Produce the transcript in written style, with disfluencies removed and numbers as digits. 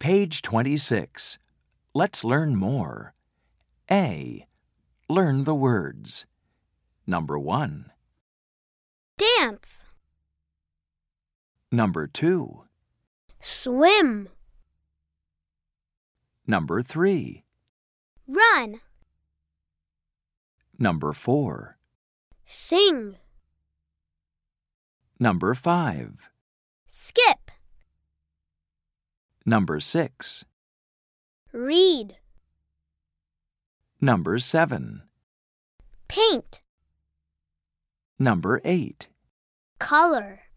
Page 26. Let's learn more. A. Learn the words. Number 1. Dance. Number 2. Swim. Number 3. Run. Number 4. Sing. Number 5. Skip. Number 6. Read. Number 7. Paint. Number 8. Color.